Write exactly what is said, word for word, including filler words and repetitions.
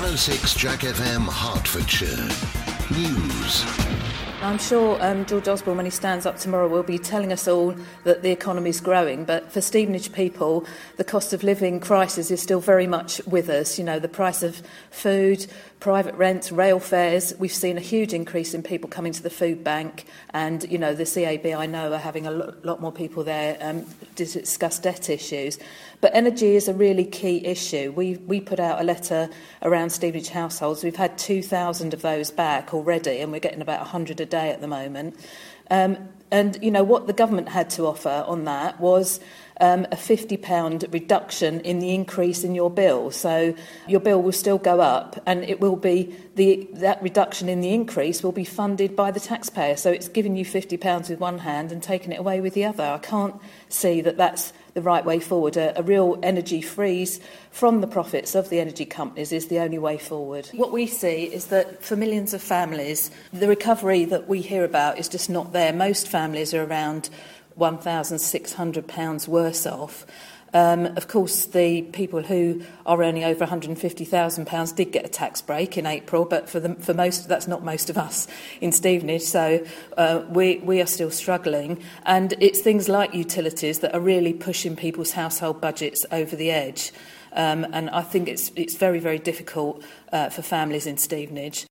oh six Jack F M Hertfordshire. News. I'm sure um, George Osborne, when he stands up tomorrow, will be telling us all that the economy is growing. But for Stevenage people, the cost of living crisis is still very much with us. You know, the price of food, private rent, rail fares. We've seen a huge increase in people coming to the food bank. And, you know, the C A B, I know, are having a lot, lot more people there um, to discuss debt issues. But energy is a really key issue. We we put out a letter around Stevenage households. We've had two thousand of those back already, and we're getting about one hundred a day at the moment. Um, and, you know, what the government had to offer on that was um, a fifty pounds reduction in the increase in your bill. So your bill will still go up, and it will be the that reduction in the increase will be funded by the taxpayer. So it's giving you fifty pounds with one hand and taking it away with the other. I can't see that that's the right way forward. A, a real energy freeze from the profits of the energy companies is the only way forward. What we see is that for millions of families, the recovery that we hear about is just not there. Most families are around one thousand six hundred pounds worse off. Um, of course, the people who are earning over one hundred fifty thousand pounds did get a tax break in April, but for the, for most, that's not most of us in Stevenage, so uh, we, we are still struggling. And it's things like utilities that are really pushing people's household budgets over the edge. Um, and I think it's, it's very, very difficult uh, for families in Stevenage.